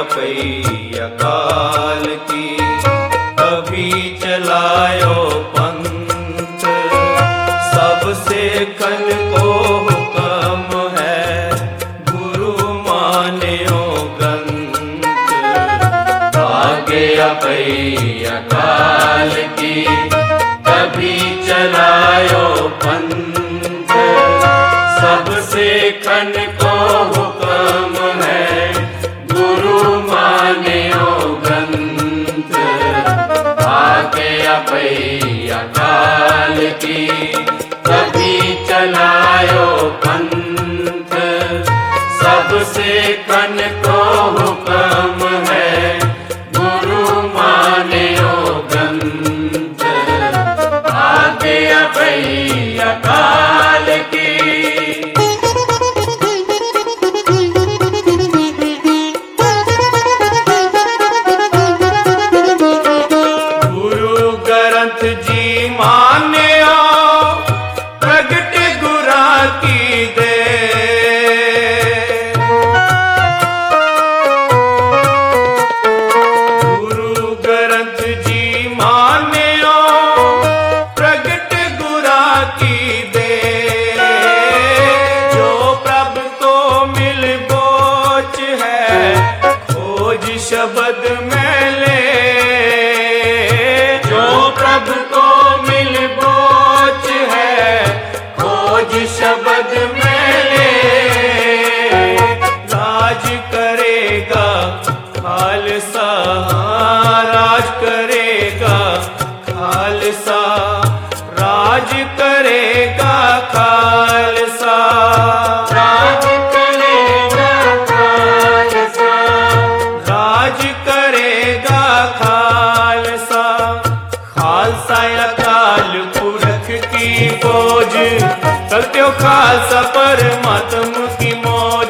पई अकाल की, कभी चलायो पंथ सबसे खन को हुक्म है, गुरु मान्यो ग्रंथ। आगे पई अकाल की, कभी चलायो पंथ सबसे खन को हुक्म है, गुरु मान्यो ग्रंथ। आगे पई अकाल की, कभी चलायो पंथ सबसे खन को हुक्म है, गुरु मान्यो ग्रंथ। आगे पई अकाल की। जी मान्यो प्रगट गुरा की दे, गुरु ग्रंथ जी मान्यो प्रगट गुरा की दे। जो प्रभु को मिल बोच है, खोज शब्द में ले। प्रभु को मिल बोच है, खोज शब्द में ले। राज करेगा खालसा, राज करेगा खालसा, राज करेगा खालसा, राज करेगा खालसा, राज करेगा खालसा। खालसा अकाल पुरख की फौज, चलत्यो खालसा परमात्म की मौज।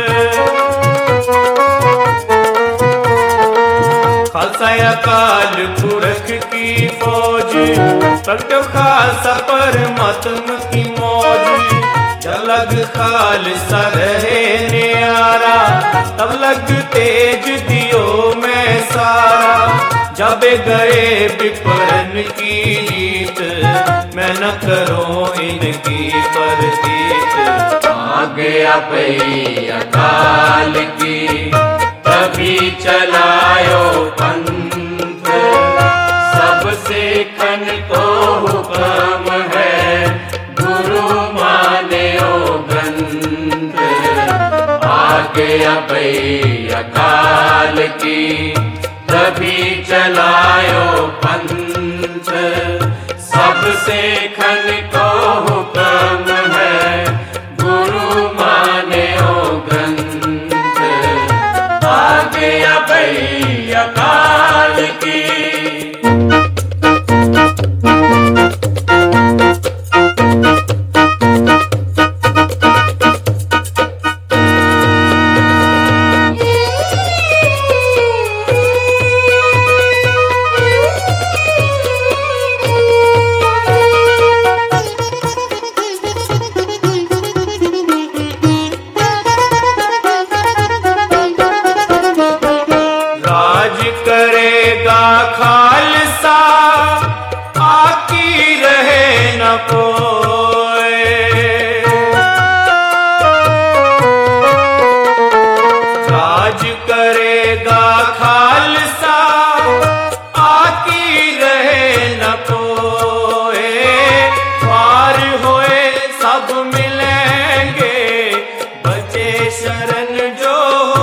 खालसा अकाल पुरख की फौज, चलत्यो खालसा परमात्म की मौज। जब लग खालसा रहे न्यारा, तब लग तेज दियो मैं सारा। जब गए विपरन की जीत, मैं न करूं इनकी परतीत। आगे पई अकाल की, कभी चलायो पंथ सबसे खन को हुक्म है, गुरु मान्यो ग्रंथ। आगे पई अकाल की, कभी चलायो पंथ सबसे खन को हुक्म है, गुरु मान्यो ग्रंथ। आगे पई अकाल की। करेगा खालसा, आकी रहे न कोई। राज करेगा खालसा, आकी रहे न कोई। पार होए सब मिलेंगे, बचे शरण जो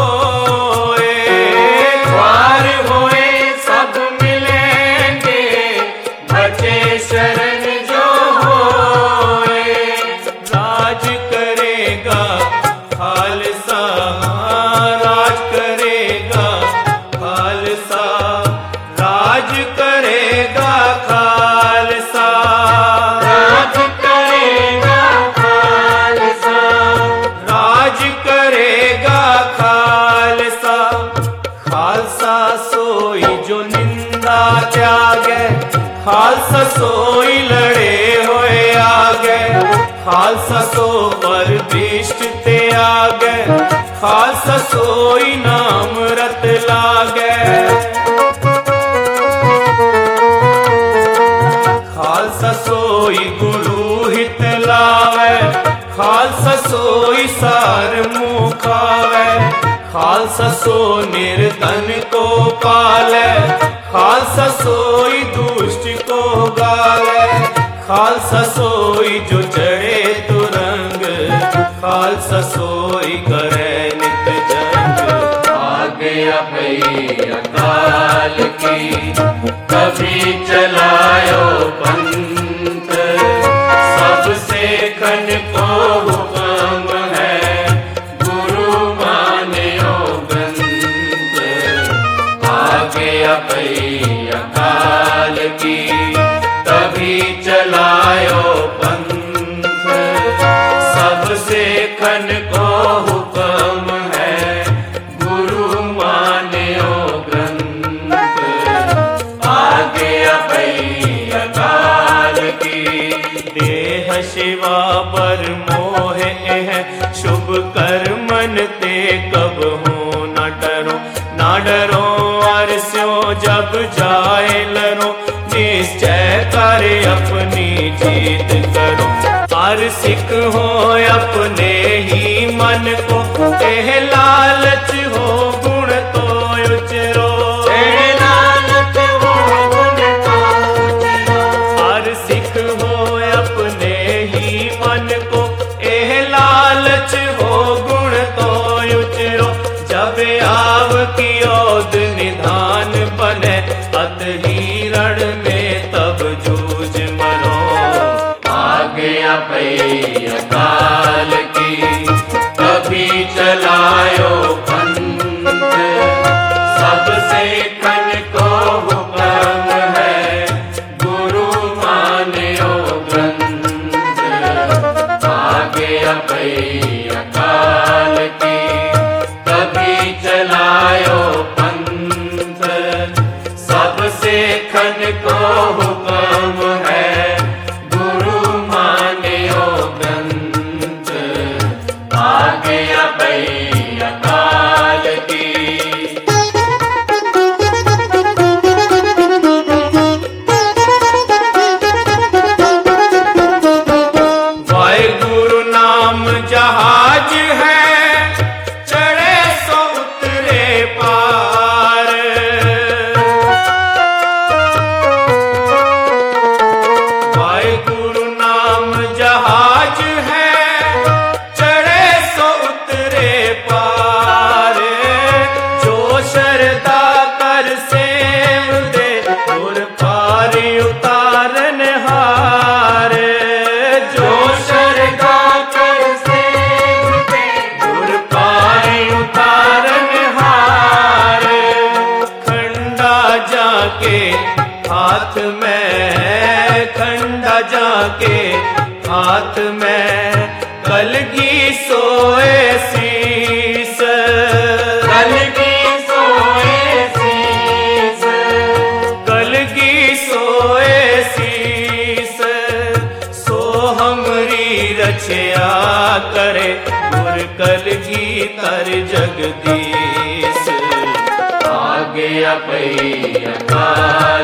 शरण जो होए। राज करेगा खालसा, राज करेगा खालसा, राज करेगा खालसा, राज करेगा खालसा, राज करेगा खालसा। खालसा सोई जो निंदा त्यागे, खालसा सोई लड़े होए आगे। खालसा सो पर दृष्ट ते आगे, खालसा सोई नाम रत लागे। खालसा सोई गुरु हित लावे, खालसा सोई सार मुँह खावे। खालसा सो निर्धन को पाले, खालसा सोई दुष्ट को गावे। खालसा सोई जो चढ़े तुरंग, खालसा सोई करे नित जंग। आ गया भई अकाल की, कभी चलायो पंथ। सबसे खन को हुक्म है, गुरु मान्यो ग्रंथ। आ गया भई अकाल की, तभी चलायो पंथ। सबसे खन को हुक्म है, गुरु मान्यो ग्रंथ। आ गया भई अकाल की। देह शिवा पर मोह है, शुभ कर्मन ते कब हो न डरो। न डरो अरस्यो जब जाए लरो, निश्चय कर अपनी जीत करो। हर सिख हो अपने ही मन को, एह लालच हो गुण तो उचरो। लालच हो गुण तो उचरो। हर सिख हो अपने ही मन को, एह लालच हो गुण तो उचरो। जब आव की ओद निधान बने, अत ही रण में तब जूझ मरो। आ गया भई अकाल की, कभी चलायो पंथ। सबसे खन को हुक्म है, गुरु मान्यो ग्रंथ। आ गया भई अकाल की, कभी चलायो पंथ। सबसे खन को हुक्म है, गुरु मान्यो ग्रंथ। आ गया भई अकाल की। वाहिगुरु नाम जहाज है, चढ़े सो उतरे पार। वाहिगुरु नाम जहाज है, चढ़े सो उतरे पार। जो शरदा कर सेव दे, उर पार उतारन हार। जो शरदा कर सेव दे, उर पार उतारन हार। खंडा जाके हाथ में, खंडा जाके हाथ में, कलगी सोए शीस। कलगी सोए शीस। कलगी सोए शीस। सो हमरी रछया करे, गुर कलगी तर जगदीश। आ गया भई अकाल